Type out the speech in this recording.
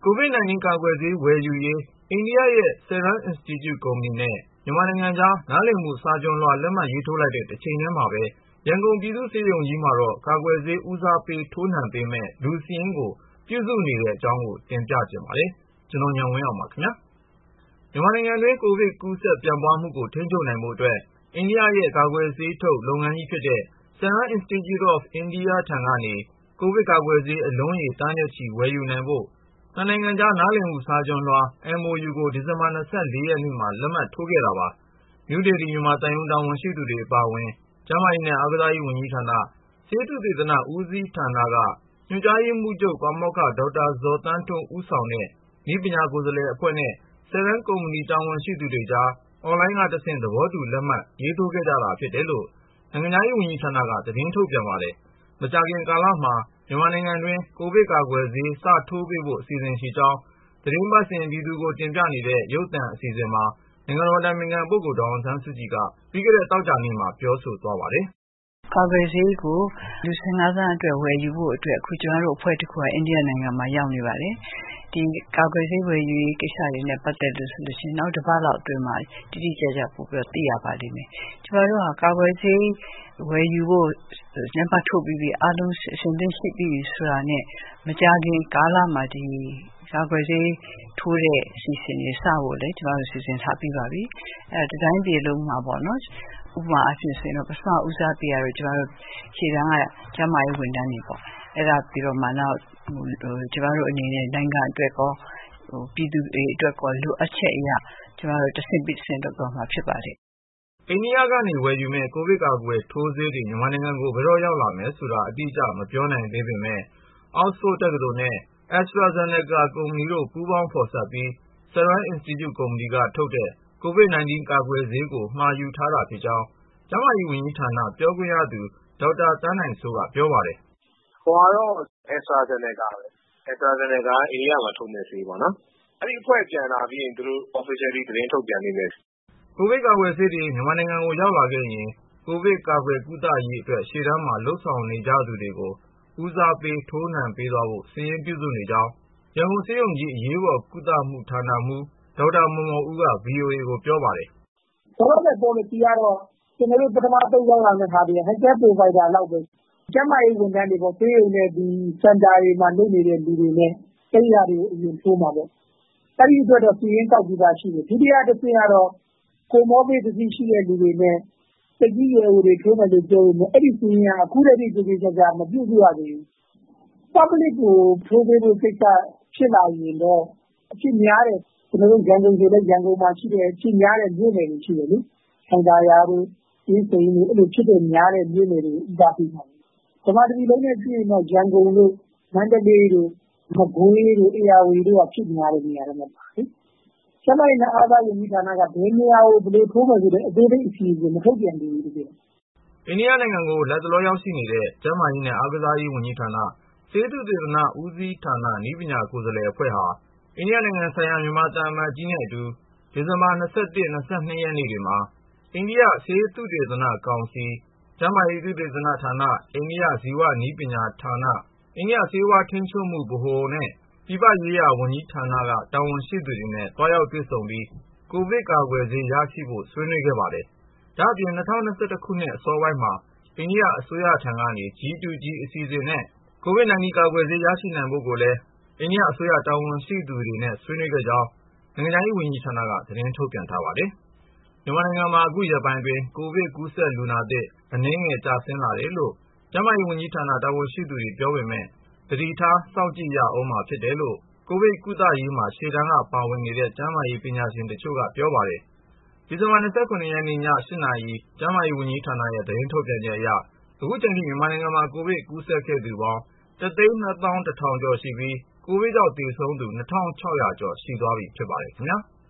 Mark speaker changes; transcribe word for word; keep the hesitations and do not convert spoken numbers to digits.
Speaker 1: ကိုဗစ် ၁၉ ကာကွယ်ဆေးဝယ်ယူရေး အိန္ဒိယရဲ့ Serum Institute ကုမ္ပဏီနဲ့ မြန်မာနိုင်ငံကြား နားလည်မှု စာချွန်လွှာ လက်မှတ်ရေးထိုးလိုက်တဲ့ တချိန်တည်းမှာပဲ ရန်ကုန်ပြည်သူ့ဆေးရုံကြီးမှာတော့ ကာကွယ်ဆေး ဦးစားပေး ထိုးနှံပေးမယ့် လူစာရင်းကို ပြုစုနေတဲ့အကြောင်းကို တင်ပြချင်ပါတယ်။ ဒီအကြောင်း ကိုဉာဏ်ဝင်းအောင် စုစည်းတင်ပြထားပါတယ်။ မြန်မာနိုင်ငံတွင်း ကိုဗစ်ကူးစက်ပြန့်ပွားမှုကို ထိန်းချုပ်နိုင်ဖို့အတွက် အိန္ဒိယရဲ့ ကာကွယ်ဆေးထုတ် လုပ်ငန်းကြီးဖြစ်တဲ့ Serum Institute of India ထံကနေ ကိုဗစ်ကာကွယ်ဆေး အလုံးရေ သန်းနဲ့ချီ ဝယ်ယူနိုင်ဖို့ နှစ်နိုင်ငံကြား နားလည်မှု စာချွန်လွှာ အမ် အို ယူ ကို ဒီဇင်ဘာ ၂၄ ရက်နေ့မှာ လက်မှတ်ထိုးခဲ့တာပါ။ နယူးဒေလီ မြန်မာသံရုံး တာဝန်ရှိသူတွေ အပါအဝင် ကျန်းမာရေးနဲ့ အားကစားဝန်ကြီးဌာန ဆေးသုတေသန ဦးစီးဌာနက ညွှန်ကြားရေးမှူးချုပ် ပါမောက္ခ ဒေါက်တာဇော်သန်းထွန်း ဦးဆောင်တဲ့ နည်းပညာကိုယ်စားလှယ်အဖွဲ့နဲ့ Serum ကုမ္ပဏီ တာဝန်ရှိသူတွေကြား အွန်လိုင်းကတဆင့် သဘောတူလက်မှတ် ရေးထိုးခဲ့ကြတာ ဖြစ်တယ်လို့ နိုင်ငံခြားရေးဝန်ကြီးဌာနက သတင်းထုတ်ပြန်ပါတယ်။ မကြာခင်ကာလမှာ မြန်မာနိုင်ငံတွင်း ကိုဗစ်ကာကွယ်ဆေး စထိုးပေးဖို့ အစီအစဉ်ရှိကြောင်း သီတင်းပတ်စဉ် ပြည်သူကိုတင်ပြနေတဲ့ ရုပ်သံအစီအစဉ်မှာ နိုင်ငံတော်အတိုင်ပင်ခံပုဂ္ဂိုလ် ဒေါ်အောင်ဆန်းစုကြည်က ပြီးခဲ့တဲ့ သောကြာနေ့မှာ ပြောဆိုသွားပါတယ်
Speaker 2: ။ “ကာကွယ်ဆေးကို လူ ၁၅ သန်းအတွက် ဝယ်ယူဖို့အတွက် အခု ကျမတို့အဖွဲ့တခုက အိန္ဒိယနိုင်ငံမှာ ရောက်နေပါတယ်။ ဒီကာကွယ်ဆေး ဝယ်ယူရေးကိစ္စတွေနဲ့ ပတ်သက်လို့ဆိုရင် နောက်တပတ်လောက်အတွင်းမှာ တိတိကျကျ ပိုပြီးတော့ သိရပါလိမ့်မယ်။ ကျမတို့ဟာ ကာကွယ်ဆေးဝယ်ယူဖို့ လက်မှတ်ထိုးပြီးပြီ၊ အားလုံး အဆင်သင့်ဖြစ်ပြီဆိုတာနဲ့ မကြာခင်ကာလမှာ ဒီကာကွယ်ဆေးထိုးတဲ့ အစီအစဉ်တွေစဖို့လည်း ကျမတို့ စီစဉ်ထားပြီးပါပြီ။ အဲဒါ တတိုင်းပြည်လုံးမှာပေါ့နော်။ ဥပမာအားဖြင့်ဆိုရင်တော့ ပထမဦးစားပေးကတော့ ကျမတို့ ရှေ့တန်းက ကျန်းမာရေးဝန်ထမ်းတွေပေါ့။ အဲဒါပြီးတော့မှ နောက် ကျမတို့အနေနဲ့ နိုင်ငံအတွက်ရော ပြည်သူတွေအတွက်ရော လိုအပ်ချက်အရ ကျမတို့ တဆင့်ပြီးတဆင့် လုပ်သွားမှာဖြစ်ပါတယ်။
Speaker 1: ” အိန္ဒိယကနေ ဝယ်ယူမယ့် ကိုဗစ်ကာကွယ်ထိုးဆေးတွေ မြန်မာနိုင်ငံကို ဘယ်တော့ရောက်လာမယ်ဆိုတာ အတိအကျ မပြောနိုင်သေးပေမယ့် Oxford တက္ကသိုလ်နဲ့ AstraZeneca ကုမ္ပဏီတို့ ပူးပေါင်းဖော်စပ်ပြီး Serum Institute ကုမ္ပဏီကထုတ်တဲ့ ကိုဗစ် ၁၉ ကာကွယ်ဆေးကို မှာယူထားတာဖြစ်ကြောင်း ကျန်းမာရေးဝန်ကြီးဌာန ပြောခွင့်ရသူ ဒေါက်တာသန်းနိုင်စိုးက ပြောပါတယ်
Speaker 3: ။ “ဟိုကတော့ AstraZeneca ပဲ။ AstraZeneca က အိန္ဒိယမှာထုတ်မယ့်ဆေးပေါ့နော်။ အဲဒီအဖွဲ့ပြန်လာပြီးရင် သူတို့ Officially သတင်းထုတ်ပြန်လိမ့်မယ်။
Speaker 1: ” ကိုဗစ်ကာကွယ်ဆေးတွေ မြန်မာနိုင်ငံကို ရောက်လာခဲ့ရင် ကိုဗစ်ကာကွယ်ကုသရေးအတွက် ရှေ့တန်းမှာ လုပ်ဆောင်နေကြသူတွေကို ဦးစားပေး ထိုးနှံပေးသွားဖို့ စာရင်းပြုစုနေကြောင်း ရန်ကုန်ဆေးရုံကြီး အရေးပေါ်ကုသမှုဌာနမှူး ဒေါက်တာမော်မော်ဦးက ဗွီအိုအေကို ပြောပါတယ်
Speaker 4: ။ “လောလောဆယ် ပေါ်လစီကတော့ ကျနော်တို့ ပထမ အသုတ်ရောက်လာမယ့်ဟာတွေက Healthcare Provider လောက်ပဲ။ ကျန်းမာရေးဝန်ထမ်းတွေပေါ့ ဆေးရုံနဲ့ စင်တာတွေမှာ လုပ်နေတဲ့လူတွေနဲ့ အဲဒီဟာတွေကို အရင်ထိုးမှာပေါ့။ အဲဒီအတွက်တော့ စာရင်းကောက်ပြီးသားရှိတယ်။ ဒုတိယတဆင့်ကတော့ Comorbid Disease ရှိတဲ့လူတွေနဲ့ သက်ကြီးရွယ်အိုတွေ ထိုးမယ်လို့ ပြောပေမယ့် အဲဒီစာရင်းက အခုထက်ထိ သေသေချာချာ မပြုစုရသေးဘူး။ Public ကို ထိုးပေးဖို့ကိစ္စ ဖြစ်လာရင်တော့ အဖြစ်များတဲ့ ကျနော်တို့ ရန်ကုန်ဆိုလည်း ရန်ကုန်မှာရှိတဲ့ အဖြစ်များတဲ့ မြို့နယ်တွေရှိတယ်လေ။ လှိုင်သာယာတို့ အင်းစိန်တို့ အဲလိုဖြစ်တဲ့များတဲ့ မြို့နယ်တွေကို ဦးစားပေးမှာ။ ဗမာတပြည်လုံးနဲ့ကြည့်ရင်တော့ ရန်ကုန်တို့ မန္တလေးတို့ မကွေးတို့ ဧရာဝတီတို့က အဖြစ်များတဲ့နေရာတွေမှာပါတယ်။ ကျန်းမာရေးနဲ့ အားကစားဝန်ကြီးဌာနက ဘယ်နေရာကို ဘယ်လိုထိုးမယ်ဆိုတဲ့ အသေးစိတ်အစီအစဉ် မထုတ်ပြန်သေးဘူး တကယ်တော့။
Speaker 1: ” အိန္ဒိယနိုင်ငံကို လတ်တလောရောက်ရှိနေတဲ့ ကျန်းမာရေးနဲ့ အားကစားဝန်ကြီးဌာန ဆေးသုတေသန ဦးစီးဌာန နည်းပညာကိုယ်စားလှယ်အဖွဲ့ဟာ အိန္ဒိယနိုင်ငံဆိုင်ရာ မြန်မာသံအမတ်ကြီးနဲ့အတူ ဒီဇင်ဘာ ၂၁-၂၂ ရက်နေ့တွေမှာ အိန္ဒိယ ဆေးသုတေသနကောင်စီ၊ ကျန်းမာရေးသုတေသနဌာန၊ အိန္ဒိယ ဇီဝနည်းပညာဌာန၊ အိန္ဒိယ ဆေးဝါးထိန်းချုပ်မှုဗဟိုနဲ့ ပြည်ပရေးရာဝန်ကြီးဌာနက တာဝန်ရှိသူတွေနဲ့ သွားရောက်တွေ့ဆုံပြီး ကိုဗစ်ကာကွယ်ဆေး ရရှိဖို့ ဆွေးနွေးခဲ့ပါတယ်။ ဒါ့အပြင် ၂၀၂၁ ခုနှစ် အစောပိုင်းမှာ အိန္ဒိယအစိုးရထံကနေ ဂျီ တူ ဂျီ အစီအစဉ်နဲ့ ကိုဗစ် ၁၉ ကာကွယ်ဆေး ရရှိနိုင်ဖို့ကိုလည်း အိန္ဒိယအစိုးရ တာဝန်ရှိသူတွေနဲ့ ဆွေးနွေးခဲ့ကြောင်း နိုင်ငံခြားရေးဝန်ကြီးဌာနက သတင်းထုတ်ပြန်ထားပါတယ်။ မြန်မာနိုင်ငံမှာ အခုရက်ပိုင်းအတွင်း ကိုဗစ်ကူးစက်လူနာသစ် အနည်းငယ် ကျဆင်းလာတယ်လို့ ကျန်းမာရေးဝန်ကြီးဌာန တာဝန်ရှိသူတွေ ပြောပေမယ့် သတိထား စောင့်ကြည့်ရဦးမှာ ဖြစ်တယ်လို့ ကိုဗစ်ကုသရေးမှာ ရှေ့တန်းက ပါဝင်နေတဲ့ ကျန်းမာရေးပညာရှင်တချို့က ပြောပါတယ်။ ဒီဇင်ဘာ ၂၇ ရက်နေ့ ည ၈ နာရီ ကျန်းမာရေးဝန်ကြီးဌာနရဲ့ သတင်းထုတ်ပြန်ချက်အရ အခုချိန်ထိ မြန်မာနိုင်ငံမှာ ကိုဗစ်ကူးစက်ခဲ့သူပေါင်း ၁ သိန်း ၂ သောင်း ၁ ထောင်ကျော်ရှိပြီး ကိုဗစ်ကြောင့် သေဆုံးသူ ၂၆၀၀ ကျော်ရှိသွားပြီ ဖြစ်ပါတယ်ခင်ဗျာ။